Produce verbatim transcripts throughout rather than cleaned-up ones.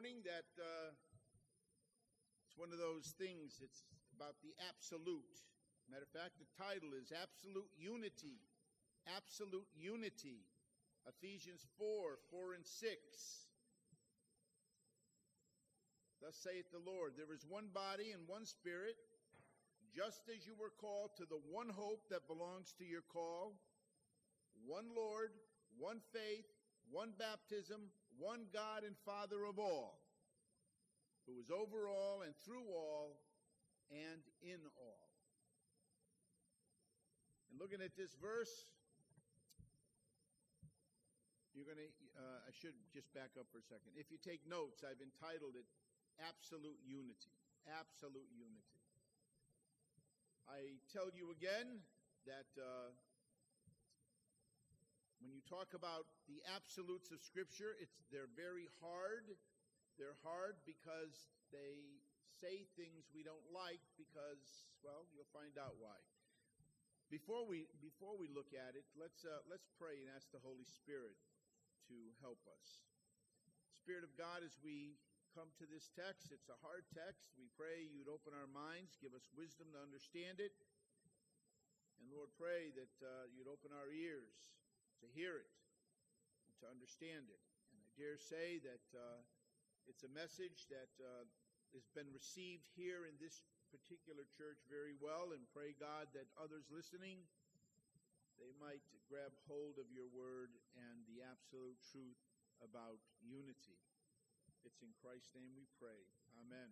morning that uh, it's one of those things, it's about the absolute. Matter of fact, the title is Absolute Unity. Absolute Unity. Ephesians four, four and six. Thus saith the Lord, there is one body and one spirit, just as you were called to the one hope that belongs to your call, one Lord, one faith, one baptism, one God and Father of all, who is over all and through all and in all. And looking at this verse, you're going to, uh, I should just back up for a second. If you take notes, I've entitled it Absolute Unity. Absolute Unity. I tell you again that uh, when you talk about the absolutes of Scripture, it's they're very hard. They're hard because they say things we don't like because, well, you'll find out why. Before we before we look at it, let's uh, let's pray and ask the Holy Spirit to help us. Spirit of God, as we come to this text, it's a hard text. We pray you'd open our minds, give us wisdom to understand it. And Lord, pray that uh, you'd open our ears to hear it and to understand it. And I dare say that uh, it's a message that uh, has been received here in this particular church very well, and pray, God, that others listening, they might grab hold of your word and the absolute truth about unity. It's in Christ's name we pray. Amen.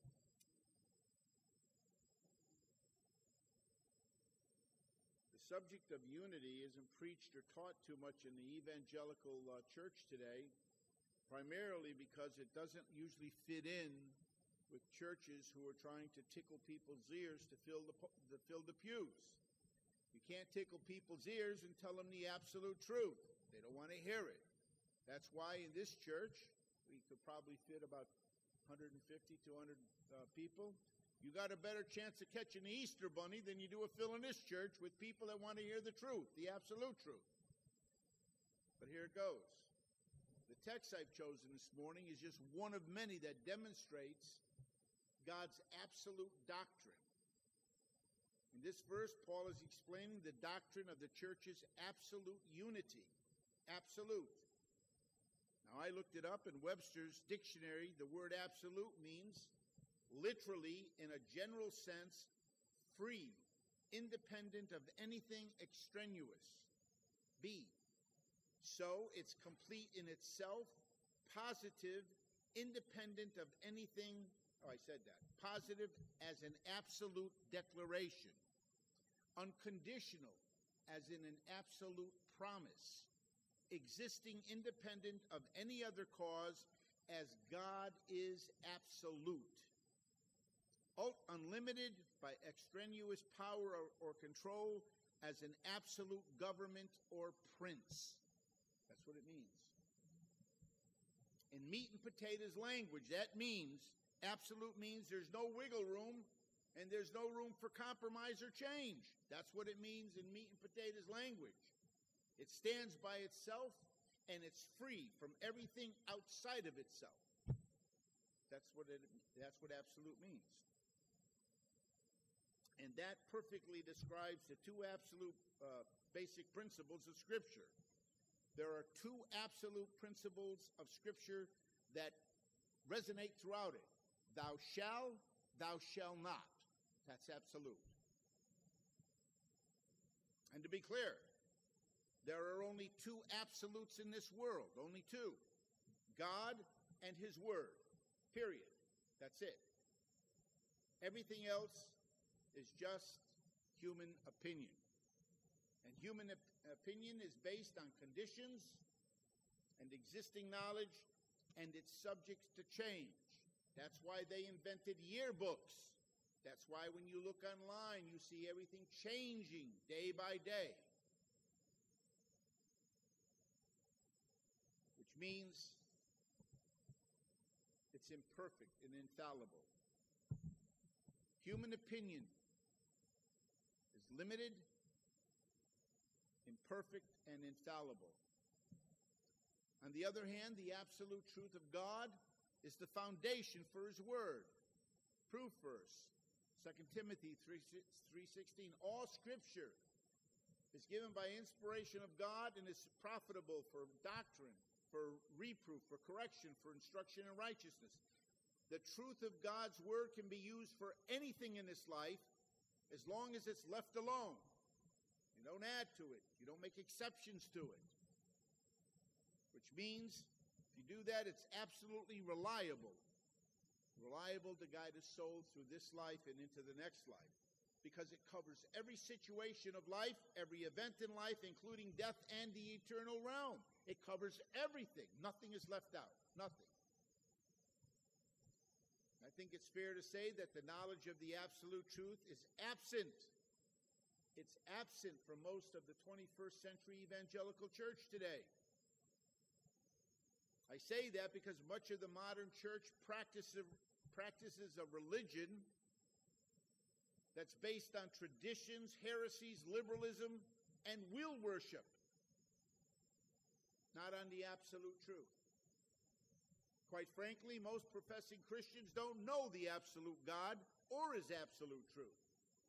The subject of unity isn't preached or taught too much in the evangelical uh, church today, primarily because it doesn't usually fit in with churches who are trying to tickle people's ears to fill the, to fill the pews. You can't tickle people's ears and tell them the absolute truth. They don't want to hear it. That's why in this church, we could probably fit about one hundred fifty, two hundred uh, people. You got a better chance of catching the Easter bunny than you do of filling this church with people that want to hear the truth, the absolute truth. But here it goes. The text I've chosen this morning is just one of many that demonstrates God's absolute doctrine. In this verse, Paul is explaining the doctrine of the church's absolute unity. Absolute. Now, I looked it up in Webster's dictionary. The word absolute means, literally, in a general sense, free, independent of anything extraneous. B. So, it's complete in itself, positive, independent of anything. Oh, I said that. Positive as an absolute declaration. Unconditional as in an absolute promise. Existing independent of any other cause as God is absolute. Unlimited by extraneous power or, or control as an absolute government or prince. That's what it means. In meat and potatoes language, that means, absolute means there's no wiggle room and there's no room for compromise or change. That's what it means in meat and potatoes language. It stands by itself, and it's free from everything outside of itself. That's what it, that's what absolute means. And that perfectly describes the two absolute uh, basic principles of Scripture. There are two absolute principles of Scripture that resonate throughout it. Thou shalt, thou shalt not. That's absolute. And to be clear, there are only two absolutes in this world, only two. God and His Word, period. That's it. Everything else is just human opinion. And human op- opinion is based on conditions and existing knowledge, and it's subject to change. That's why they invented yearbooks. That's why when you look online, you see everything changing day by day. Means it's imperfect and infallible. Human opinion is limited, imperfect, and infallible. On the other hand, the absolute truth of God is the foundation for his word. Proof verse, Second Timothy three sixteen. All scripture is given by inspiration of God and is profitable for doctrine, for reproof, for correction, for instruction in righteousness. The truth of God's word can be used for anything in this life as long as it's left alone. You don't add to it. You don't make exceptions to it. Which means, if you do that, it's absolutely reliable. Reliable to guide a soul through this life and into the next life. Because it covers every situation of life, every event in life, including death and the eternal realm. It covers everything. Nothing is left out. Nothing. I think it's fair to say that the knowledge of the absolute truth is absent. It's absent from most of the twenty-first century evangelical church today. I say that because much of the modern church practices, practices a religion that's based on traditions, heresies, liberalism, and will worship, not on the absolute truth. Quite frankly, most professing Christians don't know the absolute God or his absolute truth.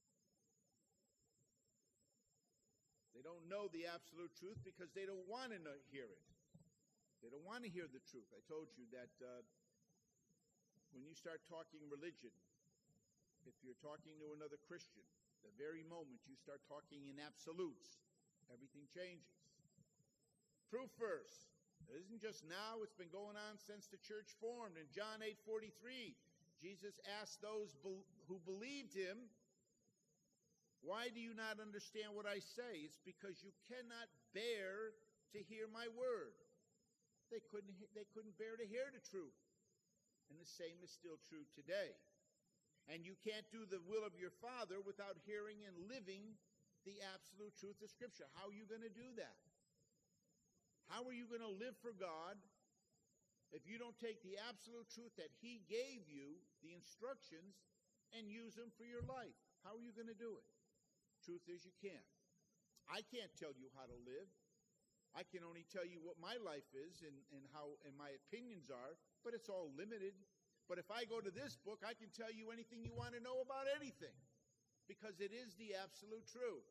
They don't know the absolute truth because they don't want to hear it. They don't want to hear the truth. I told you that uh, when you start talking religion, if you're talking to another Christian, the very moment you start talking in absolutes, everything changes. Proof verse. It isn't just now, it's been going on since the church formed. In John eight forty-three, Jesus asked those be- who believed him, "Why do you not understand what I say?" It's because you cannot bear to hear my word. They couldn't, they couldn't bear to hear the truth. And the same is still true today. And you can't do the will of your Father without hearing and living the absolute truth of Scripture. How are you going to do that? How are you going to live for God if you don't take the absolute truth that he gave you, the instructions, and use them for your life? How are you going to do it? Truth is, you can't. I can't tell you how to live. I can only tell you what my life is and, and how and my opinions are, but it's all limited. But if I go to this book, I can tell you anything you want to know about anything, because it is the absolute truth.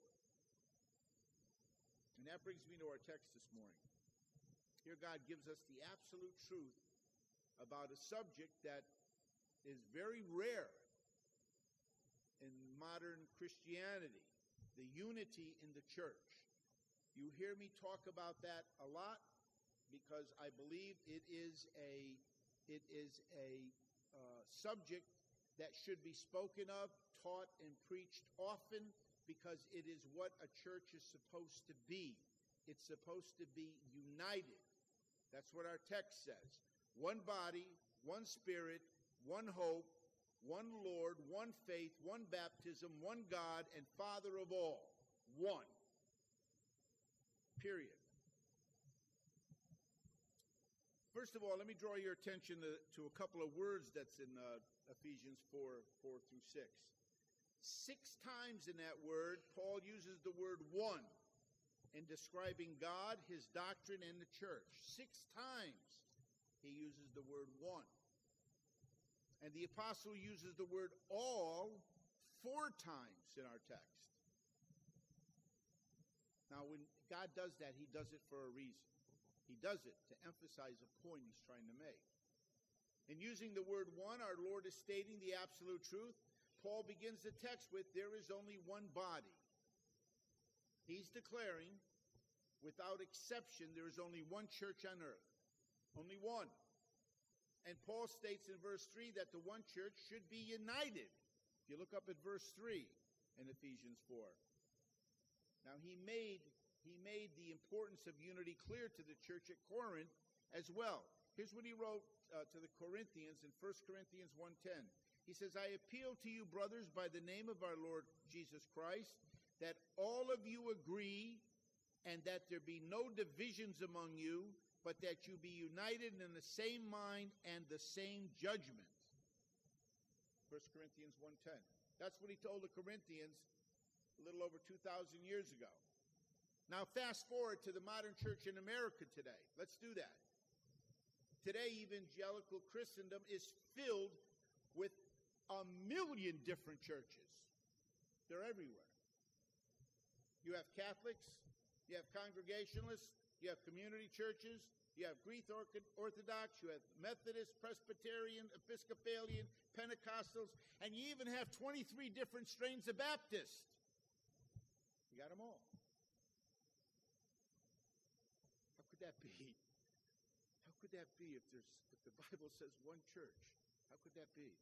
And that brings me to our text this morning. Here God gives us the absolute truth about a subject that is very rare in modern Christianity, the unity in the church. You hear me talk about that a lot because I believe it is a it is a uh, subject that should be spoken of, taught, and preached often, because it is what a church is supposed to be. It's supposed to be united. That's what our text says. One body, one spirit, one hope, one Lord, one faith, one baptism, one God and Father of all. One. Period. First of all, let me draw your attention to, to a couple of words that's in uh, Ephesians four, four through six. Six times in that word, Paul uses the word one in describing God, his doctrine, and the church. Six times he uses the word one. And the apostle uses the word all four times in our text. Now, when God does that, he does it for a reason. He does it to emphasize a point he's trying to make. In using the word one, our Lord is stating the absolute truth. Paul begins the text with, there is only one body. He's declaring, without exception, there is only one church on earth. Only one. And Paul states in verse three that the one church should be united. If you look up at verse three in Ephesians four. Now he made, he made the importance of unity clear to the church at Corinth as well. Here's what he wrote uh, to the Corinthians in First Corinthians one ten. He says, I appeal to you, brothers, by the name of our Lord Jesus Christ, that all of you agree and that there be no divisions among you, but that you be united in the same mind and the same judgment. First Corinthians one ten. That's what he told the Corinthians a little over two thousand years ago. Now fast forward to the modern church in America today. Let's do that. Today, evangelical Christendom is filled with a million different churches. They're everywhere. You have Catholics, you have Congregationalists, you have community churches, you have Greek Orthodox, you have Methodist, Presbyterian, Episcopalian, Pentecostals, and you even have twenty-three different strains of Baptist. You got them all. How could that be? How could that be if there's if the Bible says one church? How could that be?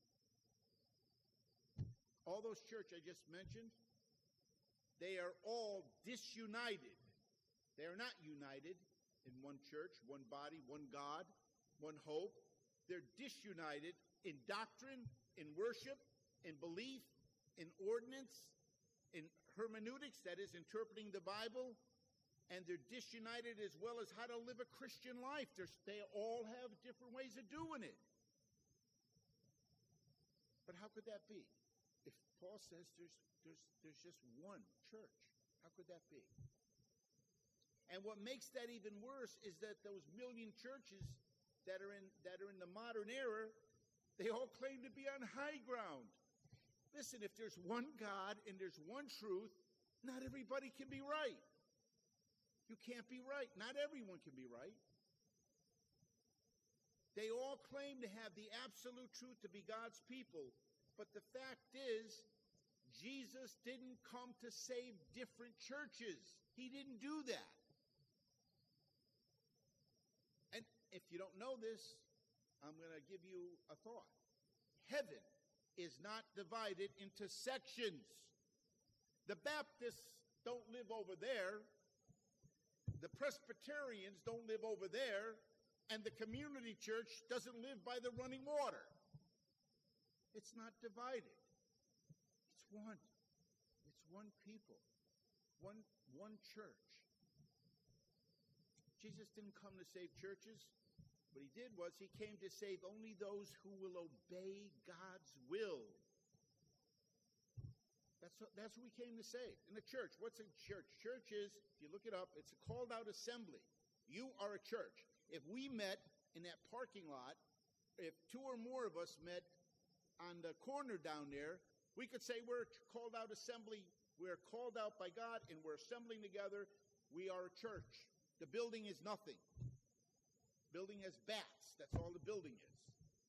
All those churches I just mentioned, they are all disunited. They are not united in one church, one body, one God, one hope. They're disunited in doctrine, in worship, in belief, in ordinance, in hermeneutics, that is, interpreting the Bible, and they're disunited as well as how to live a Christian life. They're, they all have different ways of doing it. But how could that be? If Paul says there's, there's, there's just one church, how could that be? And what makes that even worse is that those million churches that are in that are in the modern era, they all claim to be on high ground. Listen, if there's one God and there's one truth, not everybody can be right. You can't be right. Not everyone can be right. They all claim to have the absolute truth to be God's people. But the fact is, Jesus didn't come to save different churches. He didn't do that. And if you don't know this, I'm going to give you a thought. Heaven is not divided into sections. The Baptists don't live over there. The Presbyterians don't live over there. And the community church doesn't live by the running water. It's not divided. It's one. It's one people. One, one church. Jesus didn't come to save churches. What he did was he came to save only those who will obey God's will. That's, that's who he came to save. In the church, what's a church? Church is, if you look it up, it's a called out assembly. You are a church. If we met in that parking lot, if two or more of us met on the corner down there, we could say we're a called out assembly. We're called out by God and we're assembling together. We are a church. The building is nothing. Building has bats. That's all the building is.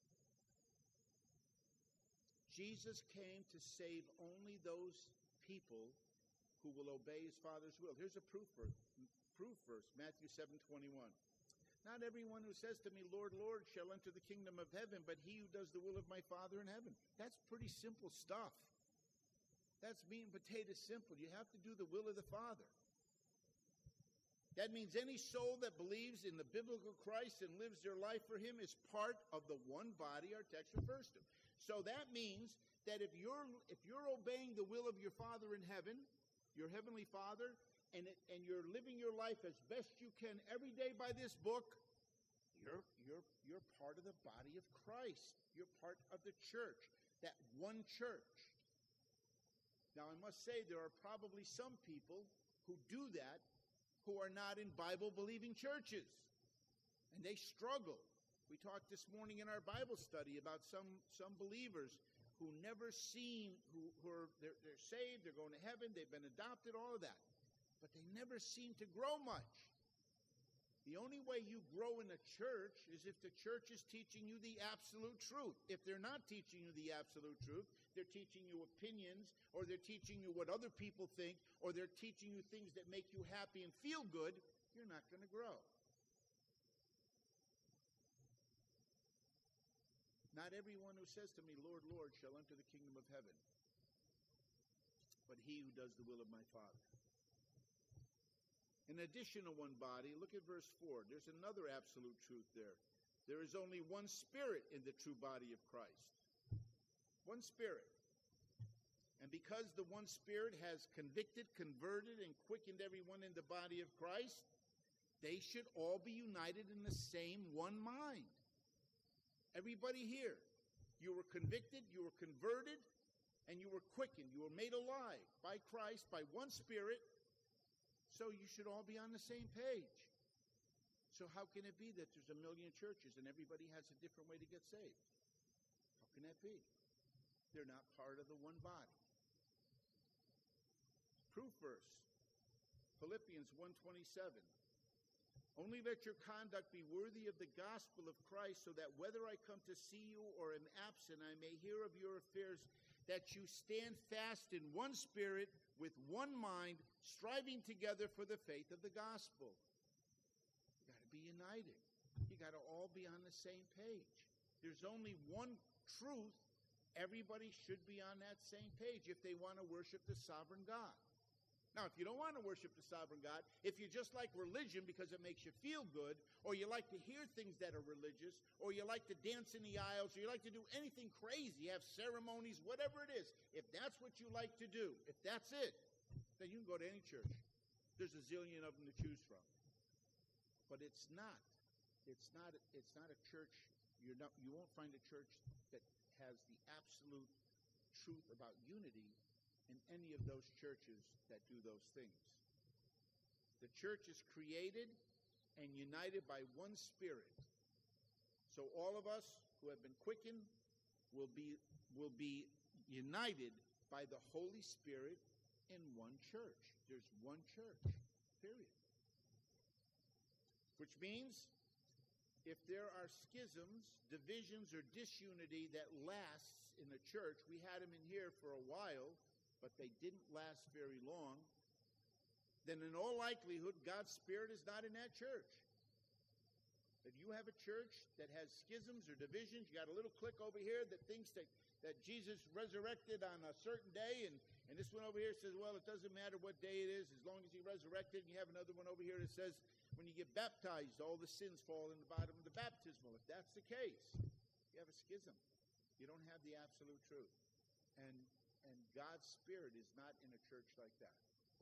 Jesus came to save only those people who will obey his Father's will. Here's a proof verse, proof verse Matthew seven twenty-one. Not everyone who says to me, Lord, Lord, shall enter the kingdom of heaven, but he who does the will of my Father in heaven. That's pretty simple stuff. That's meat and potato simple. You have to do the will of the Father. That means any soul that believes in the biblical Christ and lives their life for him is part of the one body our text refers to. So that means that if you're if you're obeying the will of your Father in heaven, your heavenly Father, and it, and you're living your life as best you can every day by this book, you're you're you're part of the body of Christ. You're part of the church, that one church. Now I must say there are probably some people who do that who are not in Bible-believing churches. And they struggle. We talked this morning in our Bible study about some, some believers who never seem, who, who are, they're, they're saved, they're going to heaven, they've been adopted, all of that. But they never seem to grow much. The only way you grow in a church is if the church is teaching you the absolute truth. If they're not teaching you the absolute truth, they're teaching you opinions, or they're teaching you what other people think, or they're teaching you things that make you happy and feel good, you're not going to grow. Not everyone who says to me, Lord, Lord, shall enter the kingdom of heaven, but he who does the will of my Father. In addition to one body, look at verse four. There's another absolute truth there. There is only one Spirit in the true body of Christ. One Spirit. And because the one Spirit has convicted, converted, and quickened everyone in the body of Christ, they should all be united in the same one mind. Everybody here, you were convicted, you were converted, and you were quickened. You were made alive by Christ, by one Spirit. So you should all be on the same page. So how can it be that there's a million churches and everybody has a different way to get saved? How can that be? They're not part of the one body. Proof verse, Philippians one twenty-seven. Only let your conduct be worthy of the gospel of Christ, so that whether I come to see you or am absent, I may hear of your affairs, that you stand fast in one spirit, with one mind, striving together for the faith of the gospel. You got to be united. You got to all be on the same page. There's only one truth. Everybody should be on that same page if they want to worship the sovereign God. Now, if you don't want to worship the sovereign God, if you just like religion because it makes you feel good, or you like to hear things that are religious, or you like to dance in the aisles, or you like to do anything crazy, have ceremonies, whatever it is, if that's what you like to do, if that's it, then you can go to any church. There's a zillion of them to choose from. But it's not. It's not. It's not a church. You're not. You won't find a church that has the absolute truth about unity in any of those churches that do those things. The church is created and united by one spirit. So all of us who have been quickened will be will be united by the Holy Spirit in one church. There's one church, period. Which means if there are schisms, divisions, or disunity that lasts in the church, we had them in here for a while, but they didn't last very long, then in all likelihood, God's Spirit is not in that church. If you have a church that has schisms or divisions, you got a little clique over here that thinks that, that Jesus resurrected on a certain day, and, and this one over here says, well, it doesn't matter what day it is, as long as he resurrected, and you have another one over here that says, when you get baptized, all the sins fall in the bottom of the baptismal. If that's the case, you have a schism. You don't have the absolute truth. And And God's Spirit is not in a church like that.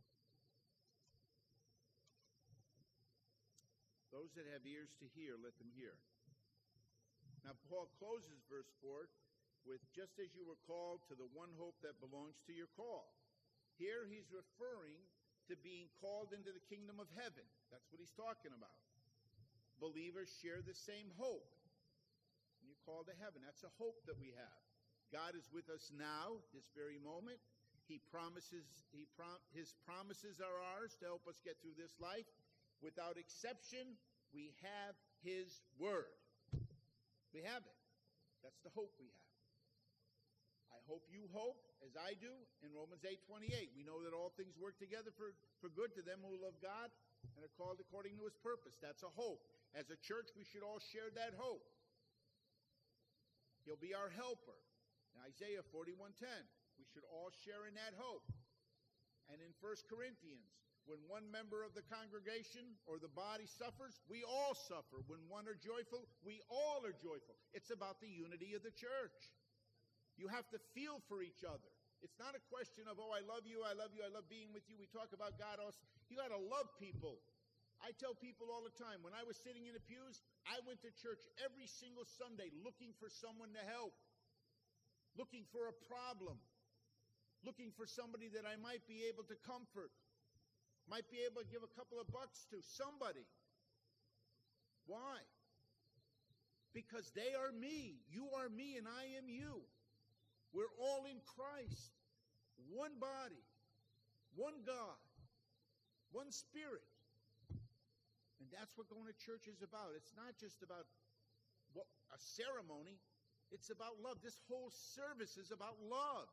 Those that have ears to hear, let them hear. Now, Paul closes verse four with, just as you were called to the one hope that belongs to your call. Here he's referring to being called into the kingdom of heaven. That's what he's talking about. Believers share the same hope. And you're called to heaven. That's a hope that we have. God is with us now, this very moment. He promises, he prom, his promises are ours to help us get through this life. Without exception, we have his word. We have it. That's the hope we have. I hope you hope, as I do, in Romans eight twenty-eight. We know that all things work together for, for good to them who love God and are called according to his purpose. That's a hope. As a church, we should all share that hope. He'll be our helper. In Isaiah forty-one ten, we should all share in that hope. And in First Corinthians, when one member of the congregation or the body suffers, we all suffer. When one are joyful, we all are joyful. It's about the unity of the church. You have to feel for each other. It's not a question of, oh, I love you, I love you, I love being with you. We talk about God. You got to love people. I tell people all the time, when I was sitting in the pews, I went to church every single Sunday looking for someone to help, looking for a problem, looking for somebody that I might be able to comfort, might be able to give a couple of bucks to, somebody. Why? Because they are me, you are me, and I am you. We're all in Christ. One body, one God, one Spirit. And that's what going to church is about. It's not just about what, a ceremony. It's about love. This whole service is about love.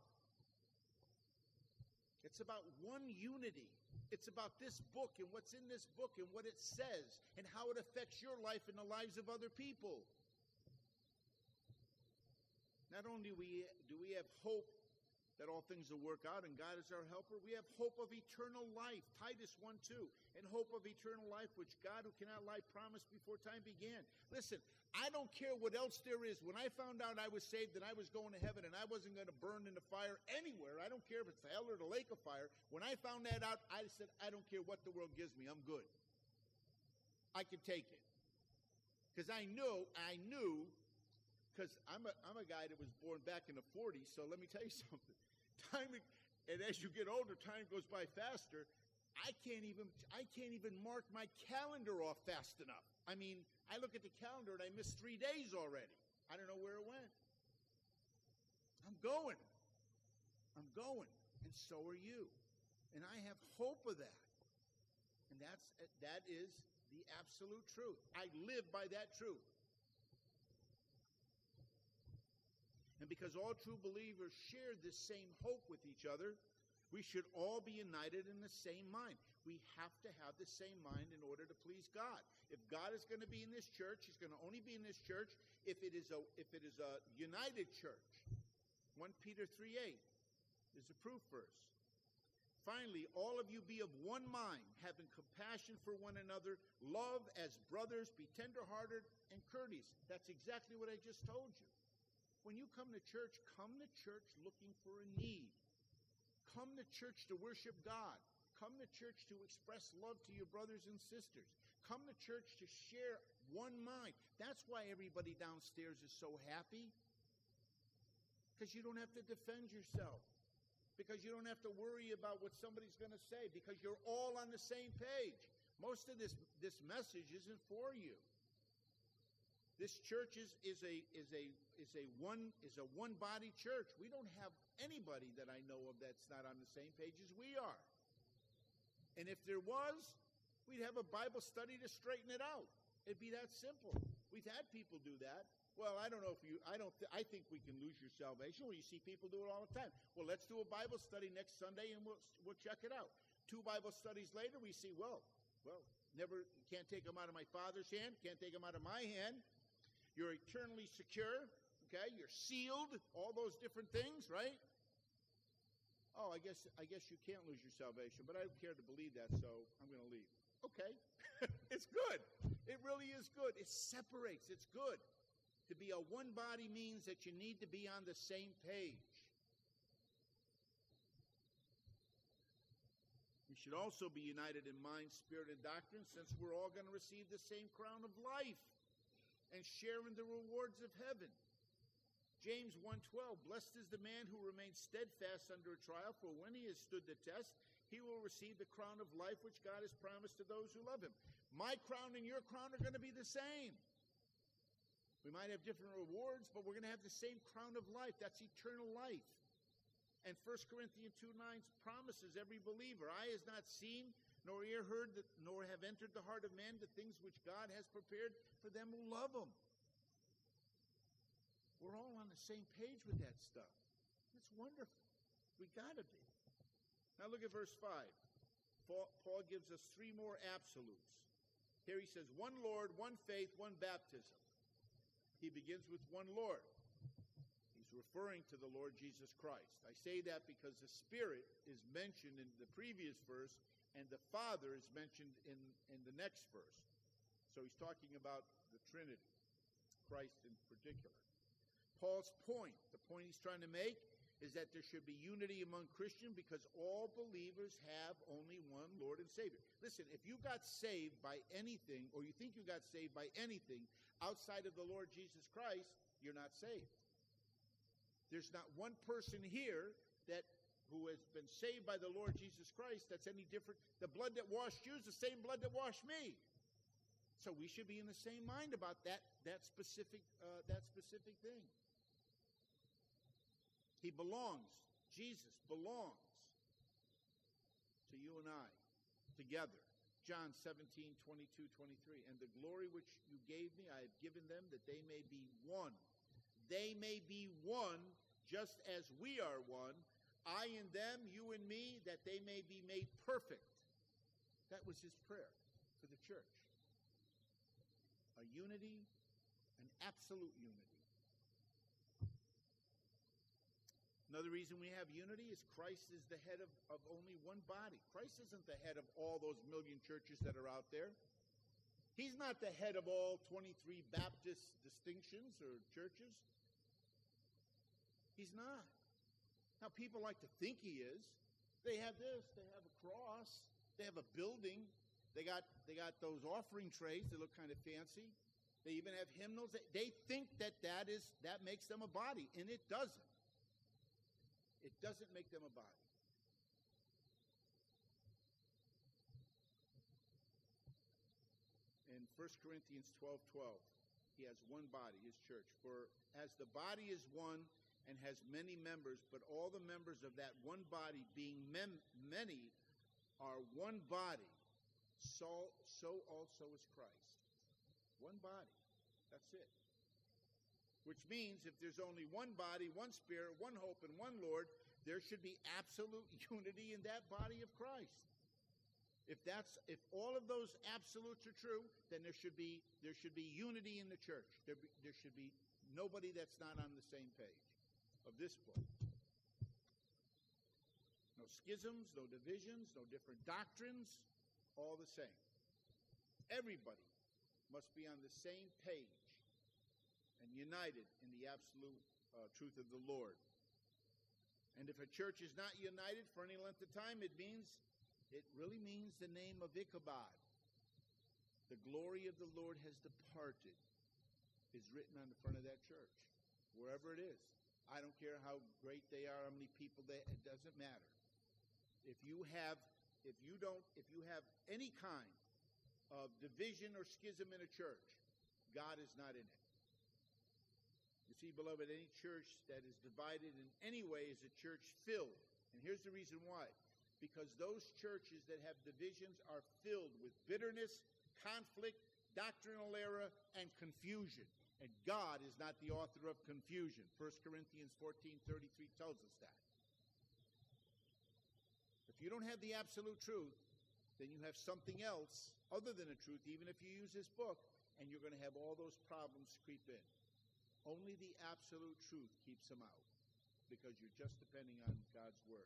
It's about one unity. It's about this book and what's in this book and what it says and how it affects your life and the lives of other people. Not only do we, do we have hope that all things will work out and God is our helper, we have hope of eternal life, Titus one two, and hope of eternal life, which God who cannot lie promised before time began. Listen, I don't care what else there is. When I found out I was saved and I was going to heaven and I wasn't going to burn in the fire anywhere, I don't care if it's hell or the lake of fire, when I found that out, I said, I don't care what the world gives me, I'm good. I can take it. Because I knew, I knew, because I'm a, I'm a guy that was born back in the forties, so let me tell you something. Time, and as you get older, time goes by faster. I can't even I can't even mark my calendar off fast enough. I mean, I look at the calendar and I missed three days already. I don't know where it went. I'm going. I'm going. And so are you. And I have hope of that. And that's that is the absolute truth. I live by that truth. And because all true believers share this same hope with each other, we should all be united in the same mind. We have to have the same mind in order to please God. If God is going to be in this church, he's going to only be in this church if it is a if it is a united church. First Peter three eight is a proof verse. Finally, all of you be of one mind, having compassion for one another, love as brothers, be tenderhearted and courteous. That's exactly what I just told you. When you come to church, come to church looking for a need. Come to church to worship God. Come to church to express love to your brothers and sisters. Come to church to share one mind. That's why everybody downstairs is so happy. Because you don't have to defend yourself. Because you don't have to worry about what somebody's going to say. Because you're all on the same page. Most of this, this message isn't for you. This church is, is a is a is a one is a one body church. We don't have anybody that I know of that's not on the same page as we are. And if there was, we'd have a Bible study to straighten it out. It'd be that simple. We've had people do that. Well, I don't know if you I don't th- I think we can lose your salvation. Well, you see people do it all the time. Well, let's do a Bible study next Sunday and we'll we'll check it out. Two Bible studies later, we see, well, well, never can't take them out of my Father's hand, can't take them out of my hand. You're eternally secure, okay? You're sealed, all those different things, right? Oh, I guess I guess you can't lose your salvation, but I don't care to believe that, so I'm going to leave. Okay. It's good. It really is good. It separates. It's good. To be a one body means that you need to be on the same page. We should also be united in mind, spirit, and doctrine, since we're all going to receive the same crown of life and share in the rewards of heaven. James one twelve, blessed is the man who remains steadfast under a trial, for when he has stood the test, he will receive the crown of life which God has promised to those who love him. My crown and your crown are going to be the same. We might have different rewards, but we're going to have the same crown of life. That's eternal life. And First Corinthians two nine promises every believer, eye has not seen, nor ear heard, that, nor have entered the heart of man the things which God has prepared for them who love him. We're all on the same page with that stuff. That's wonderful. We got to be. Now look at verse five. Paul, Paul gives us three more absolutes. Here he says, one Lord, one faith, one baptism. He begins with one Lord. He's referring to the Lord Jesus Christ. I say that because the Spirit is mentioned in the previous verse, and the Father is mentioned in, in the next verse. So he's talking about the Trinity, Christ in particular. Paul's point, the point he's trying to make, is that there should be unity among Christians because all believers have only one Lord and Savior. Listen, if you got saved by anything, or you think you got saved by anything outside of the Lord Jesus Christ, you're not saved. There's not one person here that who has been saved by the Lord Jesus Christ that's any different. The blood that washed you is the same blood that washed me. So we should be in the same mind about that, that specific uh, that specific thing. He belongs. Jesus belongs to you and I together. John seventeen, twenty-two, twenty-three. And the glory which you gave me, I have given them, that they may be one. They may be one just as we are one. I and them, you and me, that they may be made perfect. That was his prayer for the church. A unity, an absolute unity. Another reason we have unity is Christ is the head of, of only one body. Christ isn't the head of all those million churches that are out there. He's not the head of all twenty-three Baptist distinctions or churches. He's not. Now, people like to think he is. They have this. They have a cross. They have a building. They got they got those offering trays that look kind of fancy. They even have hymnals. They, they think that that is that makes them a body, and it doesn't. It doesn't make them a body. In First Corinthians twelve twelve. He has one body, his church. For as the body is one and has many members, but all the members of that one body, being mem- many, are one body, so, so also is Christ. One body. That's it. Which means if there's only one body, one spirit, one hope, and one Lord, there should be absolute unity in that body of Christ. If that's if all of those absolutes are true, then there should be there should be unity in the church. There be, there should be nobody that's not on the same page of this book. No schisms, no divisions, no different doctrines, all the same. Everybody must be on the same page and united in the absolute uh, truth of the Lord. And if a church is not united for any length of time, it means It really means the name of Ichabod. The glory of the Lord has departed is written on the front of that church, wherever it is. I don't care how great they are, how many people they, it doesn't matter. If you have, if you don't, if you have any kind of division or schism in a church, God is not in it. You see, beloved, any church that is divided in any way is a church filled. And here's the reason why. Because those churches that have divisions are filled with bitterness, conflict, doctrinal error, and confusion. And God is not the author of confusion. First Corinthians fourteen thirty-three tells us that. If you don't have the absolute truth, then you have something else other than the truth, even if you use this book, and you're going to have all those problems creep in. Only the absolute truth keeps them out, because you're just depending on God's word.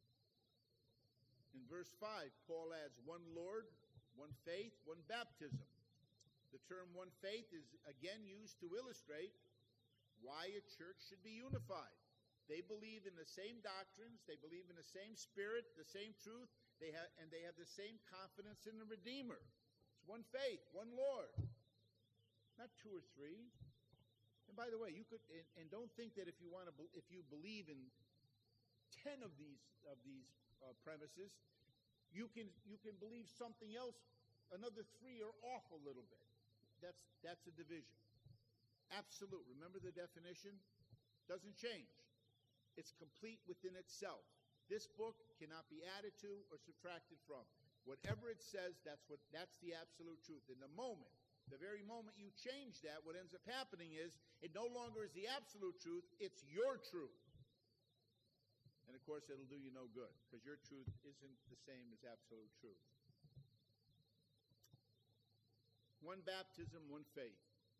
In verse five, Paul adds one Lord, one faith, one baptism. The term one faith is again used to illustrate why a church should be unified. They believe in the same doctrines, they believe in the same spirit, the same truth, they have, and they have the same confidence in the Redeemer. It's one faith, one Lord, not two or three. And by the way, you could and, and don't think that if you want to, if you believe in ten of these of these uh, premises, you can you can believe something else. Another three are off a little bit. That's that's a division. Absolute. Remember the definition? Doesn't change. It's complete within itself. This book cannot be added to or subtracted from. Whatever it says, that's what that's the absolute truth. In the moment, the very moment you change that, what ends up happening is it no longer is the absolute truth, it's your truth. And of course, it'll do you no good, because your truth isn't the same as absolute truth. One baptism, one faith.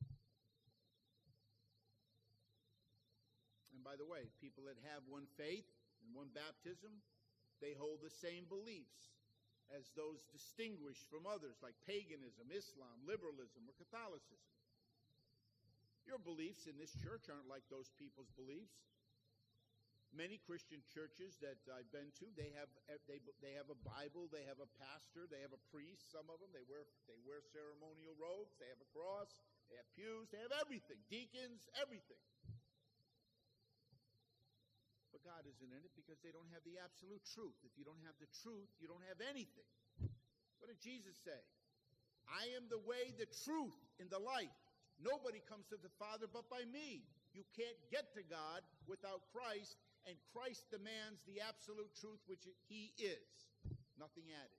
And by the way, people that have one faith and one baptism, they hold the same beliefs as those distinguished from others, like paganism, Islam, liberalism, or Catholicism. Your beliefs in this church aren't like those people's beliefs. Many Christian churches that I've been to, they have they they have a Bible, they have a pastor, they have a priest. Some of them they wear they wear ceremonial robes, they have a cross, they have pews, they have everything, deacons, everything. But God isn't in it because they don't have the absolute truth. If you don't have the truth, you don't have anything. What did Jesus say? I am the way, the truth, and the life. Nobody comes to the Father but by me. You can't get to God without Christ. And Christ demands the absolute truth, which he is. Nothing added.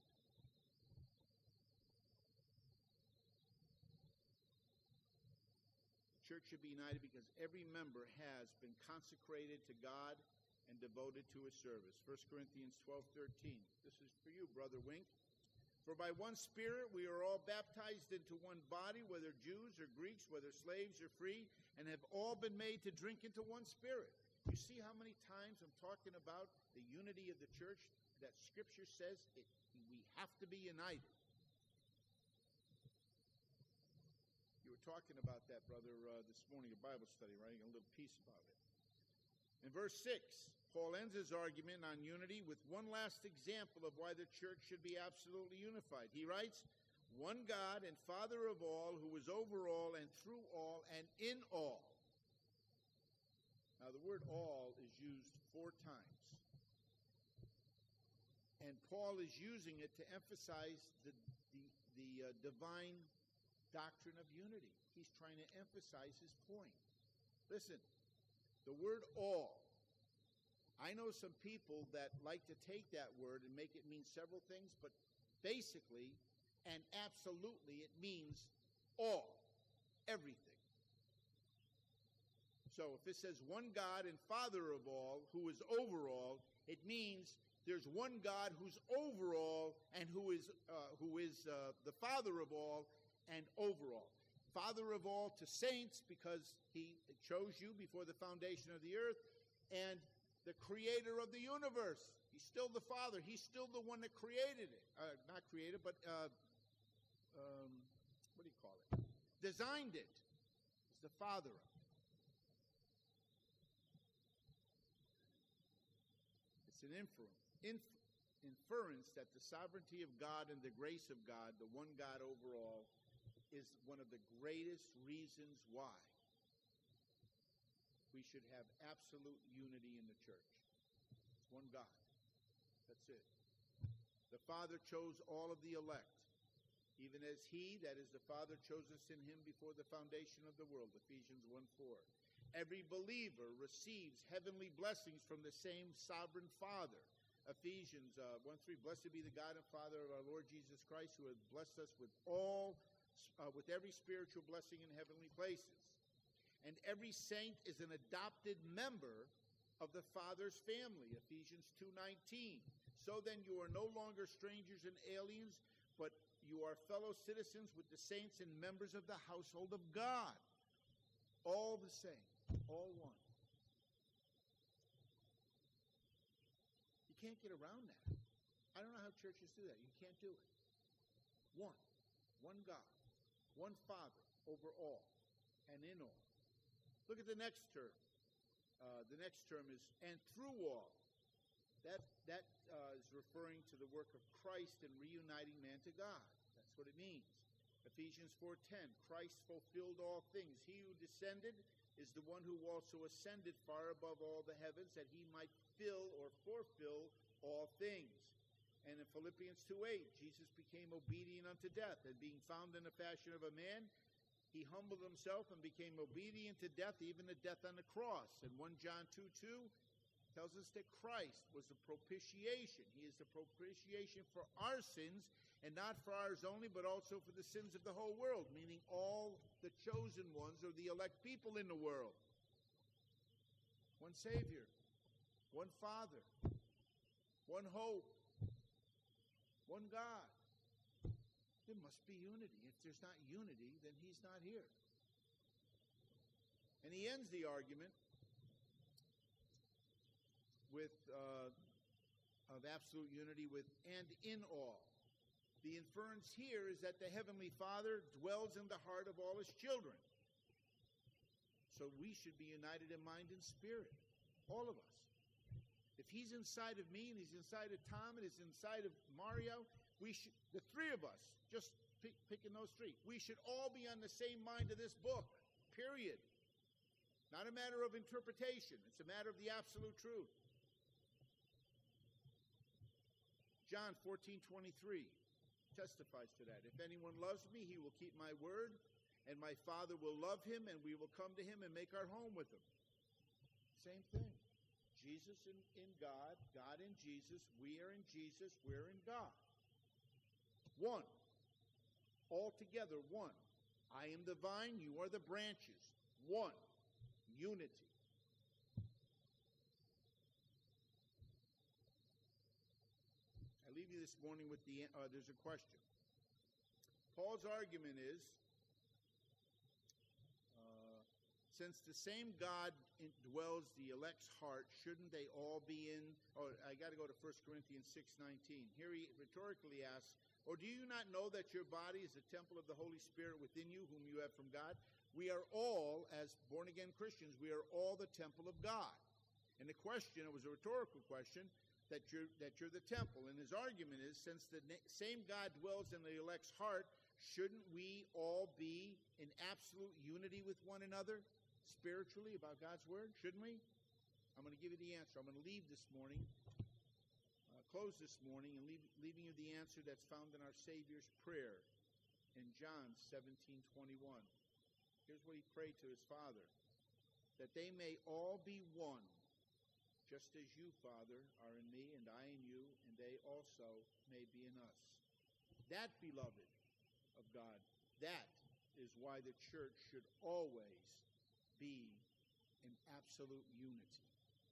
The church should be united because every member has been consecrated to God and devoted to his service. First Corinthians twelve thirteen. This is for you, Brother Wink. For by one Spirit we are all baptized into one body, whether Jews or Greeks, whether slaves or free, and have all been made to drink into one Spirit. You see how many times I'm talking about the unity of the church, that Scripture says it, we have to be united. You were talking about that, brother, uh, this morning at Bible study, writing a little piece about it. In verse six, Paul ends his argument on unity with one last example of why the church should be absolutely unified. He writes, one God and Father of all, who is over all and through all and in all. Now, the word all is used four times. And Paul is using it to emphasize the, the, the uh, divine doctrine of unity. He's trying to emphasize his point. Listen, the word all. I know some people that like to take that word and make it mean several things, but basically and absolutely it means all, everything. So if it says one God and Father of all, who is over all, it means there's one God who's over all and who is uh, who is uh, the Father of all and over all. Father of all to saints because he chose you before the foundation of the earth, and the creator of the universe. He's still the Father. He's still the one that created it. Uh, not created, but uh, um, what do you call it? Designed it. He's the Father of it. It's an inference, inf- inference that the sovereignty of God and the grace of God, the one God over all, is one of the greatest reasons why we should have absolute unity in the church. It's one God. That's it. The Father chose all of the elect, even as he, that is the Father, chose us in him before the foundation of the world, Ephesians one four. Every believer receives heavenly blessings from the same sovereign Father. Ephesians uh, one three, blessed be the God and Father of our Lord Jesus Christ, who has blessed us with all Uh, with every spiritual blessing in heavenly places. And every saint is an adopted member of the Father's family, Ephesians two nineteen. So then you are no longer strangers and aliens, but you are fellow citizens with the saints and members of the household of God. All the same, all one. You can't get around that. I don't know how churches do that. You can't do it. One, one God. One Father over all and in all. Look at the next term. Uh, the next term is, and through all. That, that uh, is referring to the work of Christ in reuniting man to God. That's what it means. Ephesians four ten, Christ fulfilled all things. He who descended is the one who also ascended far above all the heavens, that he might fill or fulfill all things. And in Philippians two eight, Jesus became obedient unto death, and being found in the fashion of a man, he humbled himself and became obedient to death, even to death on the cross. And First John two two tells us that Christ was the propitiation. He is the propitiation for our sins, and not for ours only, but also for the sins of the whole world, meaning all the chosen ones or the elect people in the world. One Savior, one Father, one hope, one God. There must be unity. If there's not unity, then he's not here. And he ends the argument with uh, of absolute unity with and in all. The inference here is that the Heavenly Father dwells in the heart of all his children. So we should be united in mind and spirit, all of us. If he's inside of me and he's inside of Tom and he's inside of Mario, we should, the three of us, just pick, picking those three, we should all be on the same mind of this book, period. Not a matter of interpretation. It's a matter of the absolute truth. John fourteen twenty-three testifies to that. If anyone loves me, he will keep my word, and my Father will love him, and we will come to him and make our home with him. Same thing. Jesus in, in God, God in Jesus, we are in Jesus, we're in God. One. All together, one. I am the vine, you are the branches. One. Unity. I leave you this morning with the, uh, there's a question. Paul's argument is, since the same God dwells the elect's heart, shouldn't they all be in? Oh, I got to go to First Corinthians six nineteen. Here he rhetorically asks, or do you not know that your body is a temple of the Holy Spirit within you, whom you have from God? We are all, as born-again Christians, we are all the temple of God. And the question, it was a rhetorical question, that you're, that you're the temple. And his argument is, since the na- same God dwells in the elect's heart, shouldn't we all be in absolute unity with one another? Spiritually, about God's word, shouldn't we? I'm going to give you the answer. I'm going to leave this morning, uh, close this morning, and leave, leaving you the answer that's found in our Savior's prayer. in John seventeen twenty-one. Here's what he prayed to his Father, that they may all be one, just as you, Father, are in me and I in you, and they also may be in us. That, beloved of God, that is why the church should always be in absolute unity.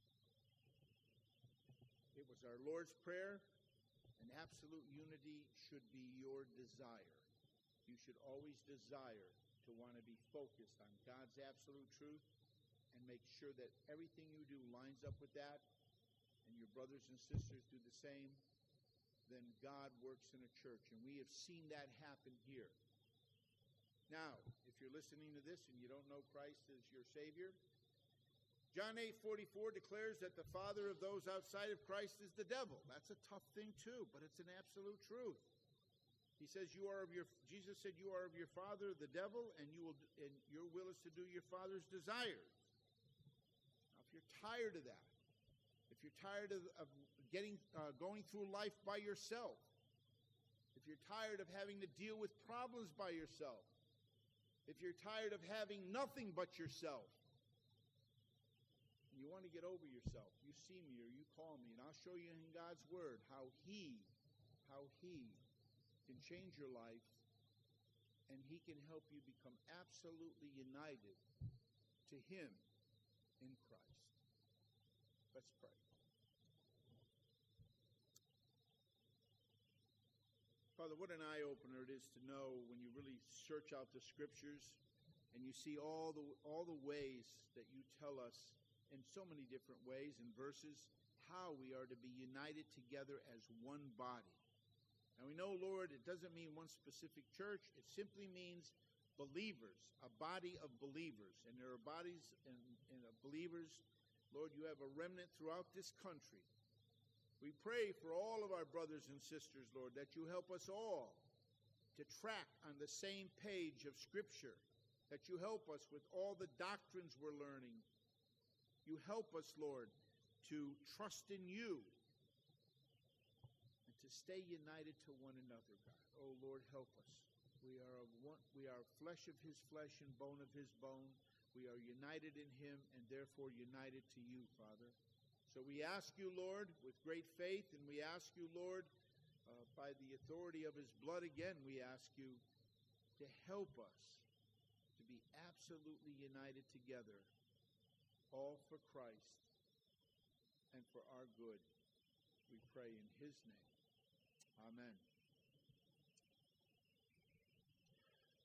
It was our Lord's prayer, and absolute unity should be your desire. You should always desire to want to be focused on God's absolute truth and make sure that everything you do lines up with that, and your brothers and sisters do the same. Then God works in a church, and we have seen that happen here. Now, if you're listening to this and you don't know Christ as your Savior, John eight forty-four declares that the father of those outside of Christ is the devil. That's a tough thing too, but it's an absolute truth. He says, "You are of your." Jesus said, "You are of your father, the devil, and you will, and your will is to do your father's desires." Now, if you're tired of that, if you're tired of, of getting, uh, going through life by yourself, if you're tired of having to deal with problems by yourself, if you're tired of having nothing but yourself, and you want to get over yourself, you see me or you call me, and I'll show you in God's Word how He, how He can change your life, and He can help you become absolutely united to Him in Christ. Let's pray. Father, what an eye-opener it is to know when you really search out the Scriptures and you see all the all the ways that you tell us in so many different ways and verses how we are to be united together as one body. And we know, Lord, it doesn't mean one specific church. It simply means believers, a body of believers. And there are bodies and, and of believers. Lord, you have a remnant throughout this country. We pray for all of our brothers and sisters, Lord, that you help us all to track on the same page of Scripture, that you help us with all the doctrines we're learning. You help us, Lord, to trust in you and to stay united to one another, God. Oh, Lord, help us. We are of one, we are flesh of his flesh and bone of his bone. We are united in him and therefore united to you, Father. So we ask you, Lord, with great faith, and we ask you, Lord, uh, by the authority of his blood again, we ask you to help us to be absolutely united together, all for Christ and for our good. We pray in his name. Amen.